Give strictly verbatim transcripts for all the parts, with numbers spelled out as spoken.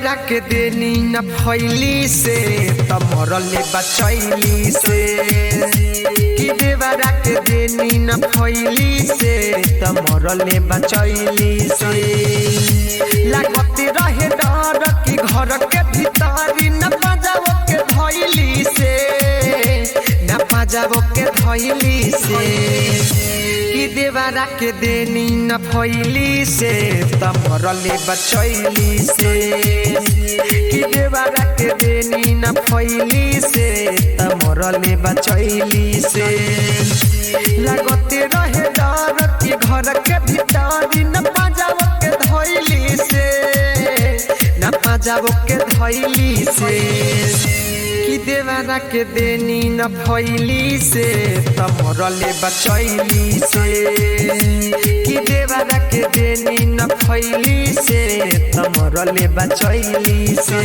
देवरा के देनी न फैली से तमरले बचैली से कि देवरा के देनी न फैली से तमरले बचैली से लागत रहे डर कि घर के भीतर न पाजाव के धैली से न पाजाव के धैली से कि देवरा के देनी न फैली से तमरले बचैली से कि देवरा के देनी न फैली से तमरले बचैली से लागत रहे डर कि घर के भीतर न पाजाव के धैली से न पाजाव के धैली से कि देवरा के देनी न फैली से तमरले बचैली से कि देवरा के देनी न फैली से तमरले बचैली से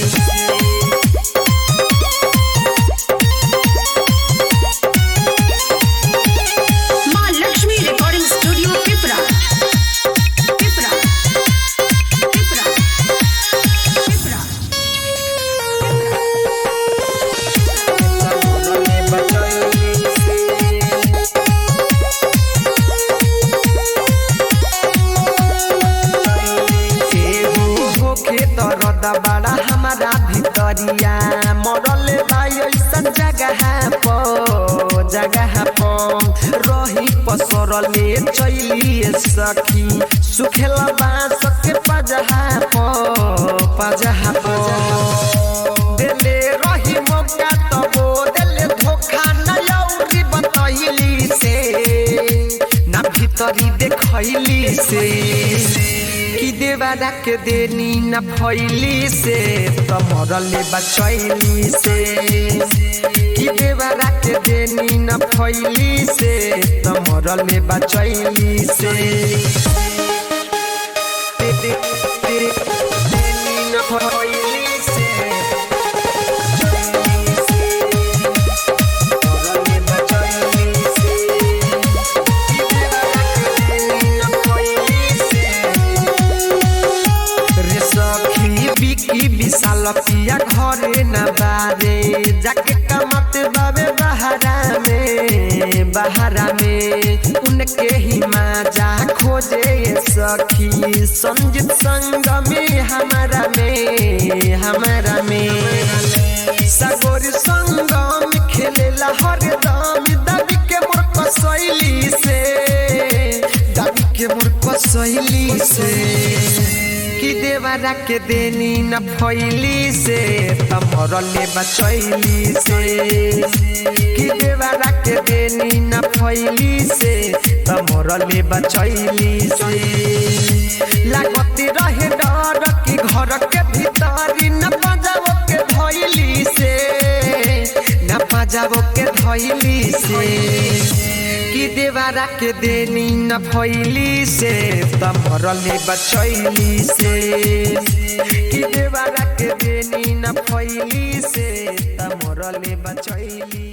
बड़ा हमारा भितरिया मरले भाई ऐसा जगह पर जगह पर रही पसरले चैली सखी सुखेला बांस के पजहा पर पजहा पर देले रही मौका तबो देले धोखा न औरी बतैली से ना भीतरी देखैली से कि देवरा के देनी न फैली से तमरले बचैली से कि देवरा के देनी न फैली से तमरले बचैली से देनी न फैली से की विशाल पिया घरे न बारे जाके कमत बाबे बहारा में बहारा में उनके ही माजा खोजे सखी संजित संग में हमारा में हमारा में सगोर संगम खेलेला हरदम दबी के मोर कसैली से दबी के मोर कसैली से कि देवरा के देनी न फैली से तमरले बचैली से कि देवरा के देनी न फैली से तमरले बचैली से लागत रहे डर कि घर के भीतर न पाजाव के धैली से न पाजाव के धैली से कि देवरा के देनी न फैली से तमरले बचैली से कि देवरा के देनी न फैली से तमरले बचैली।